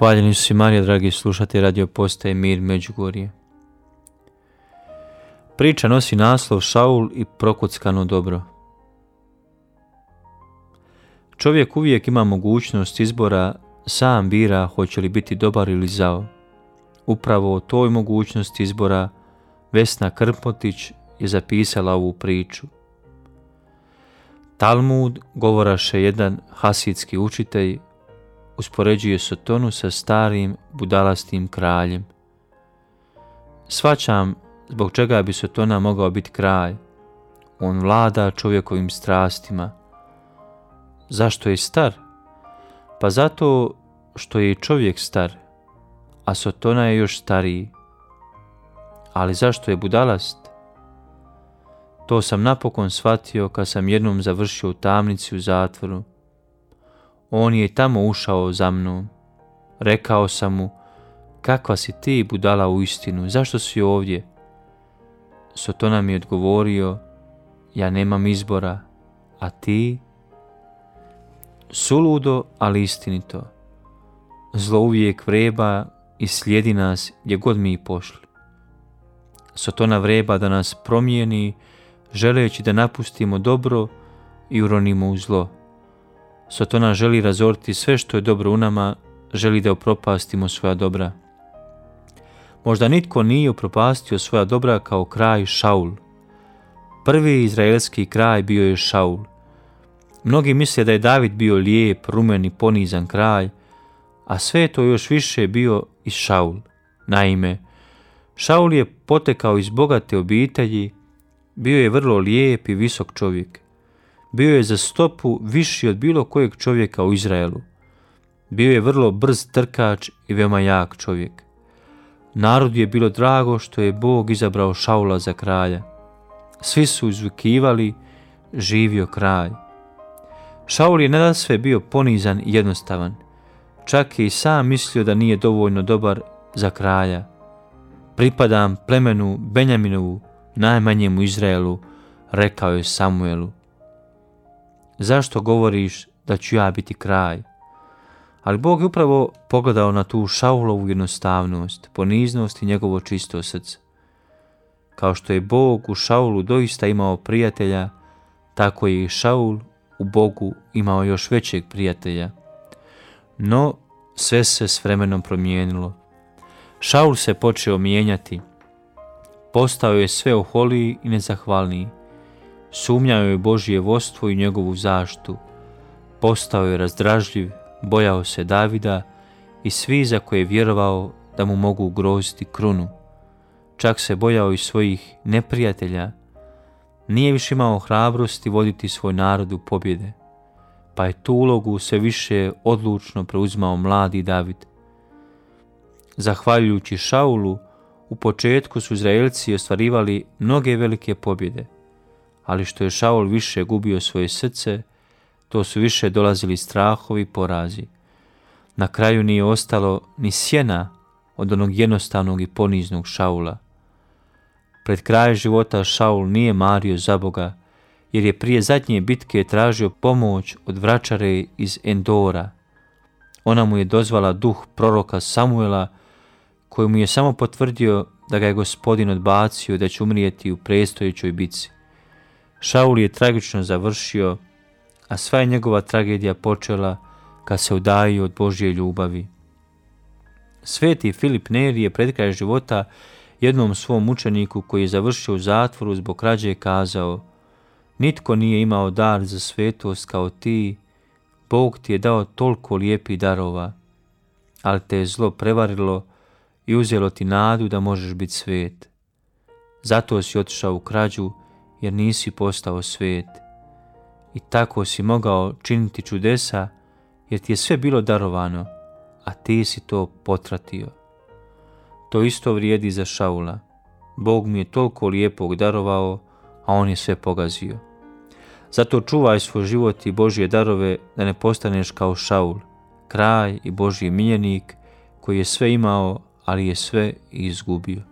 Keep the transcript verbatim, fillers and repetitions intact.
Hvaljeni su si Marija, dragi slušatelji Radio Postaje Mir Međugorje. Priča nosi naslov Šaul i prokockano dobro. Čovjek uvijek ima mogućnost izbora, sam bira hoće li biti dobar ili zao. Upravo o toj mogućnosti izbora Vesna Krmpotić je zapisala ovu priču. Talmud, govoraše jedan hasidski učitelj, uspoređuje Sotonu sa starim budalastim kraljem. Shvaćam zbog čega bi Sotona mogao biti kralj. On vlada čovjekovim strastima. Zašto je star? Pa zato što je i čovjek star, a Sotona je još stariji. Ali zašto je budalast? To sam napokon shvatio kad sam jednom završio u tamnici u zatvoru. On je tamo ušao za mnom. Rekao sam mu, kakva si ti budala u istinu, zašto si ovdje? Sotona mi je odgovorio, ja nemam izbora, a ti? Suludo, ali istinito. Zlo uvijek vreba i slijedi nas gdje god mi pošli. Sotona vreba da nas promijeni, želeći da napustimo dobro i uronimo u zlo. Sotona želi razoriti sve što je dobro u nama, želi da upropastimo svoja dobra. Možda nitko nije upropastio svoja dobra kao kralj Šaul. Prvi izraelski kralj bio je Šaul. Mnogi misle da je David bio lijep, rumen i ponizan kralj, a sve je to još više bio i Šaul. Naime, Šaul je potekao iz bogate obitelji, bio je vrlo lijep i visok čovjek. Bio je za stopu viši od bilo kojeg čovjeka u Izraelu. Bio je vrlo brz trkač i veoma jak čovjek. Narodu je bilo drago što je Bog izabrao Šaula za kralja. Svi su uzvikivali, živio kralj. Šaul je nadasve bio ponizan i jednostavan. Čak je i sam mislio da nije dovoljno dobar za kralja. Pripadam plemenu Benjaminovu, najmanjemu Izraelu, rekao je Samuelu. Zašto govoriš da ću ja biti kralj? Ali Bog je upravo pogledao na tu Šaulovu jednostavnost, poniznost i njegovo čisto srce. Kao što je Bog u Šaulu doista imao prijatelja, tako je i Šaul u Bogu imao još većeg prijatelja. No, sve se s vremenom promijenilo. Šaul se počeo mijenjati. Postao je sve oholiji i nezahvalniji. Sumnjao je Božje vodstvo i njegovu zaštitu. Postao je razdražljiv, bojao se Davida i svi za koje je vjerovao da mu mogu ugroziti krunu. Čak se bojao i svojih neprijatelja. Nije više imao hrabrosti voditi svoj narod u pobjede, pa je tu ulogu sve više odlučno preuzimao mladi David. Zahvaljujući Šaulu, u početku su Izraelci ostvarivali mnoge velike pobjede, ali što je Šaul više gubio svoje srce, to su više dolazili strahovi i porazi. Na kraju nije ostalo ni sjena od onog jednostavnog i poniznog Šaula. Pred kraj života Šaul nije mario za Boga, jer je prije zadnje bitke tražio pomoć od vračare iz Endora. Ona mu je dozvala duh proroka Samuela, koji mu je samo potvrdio da ga je Gospodin odbacio i da će umrijeti u predstojećoj bitci. Šaul je tragično završio, a sva je njegova tragedija počela kad se udajio od Božje ljubavi. Sveti Filip Neri je pred kraj života jednom svom učeniku koji je završio u zatvoru zbog krađe kazao: nitko nije imao dar za svetost kao ti, Bog ti je dao toliko lijepih darova, ali te je zlo prevarilo i uzelo ti nadu da možeš biti svet. Zato si otišao u krađu, jer nisi postao svet. I tako si mogao činiti čudesa, jer ti je sve bilo darovano, a ti si to potratio. To isto vrijedi za Šaula. Bog mi je toliko lijepog darovao, a on je sve pogazio. Zato čuvaj svoj život i Božje darove, da ne postaneš kao Šaul, kralj i Božji miljenik, koji je sve imao, ali je sve izgubio.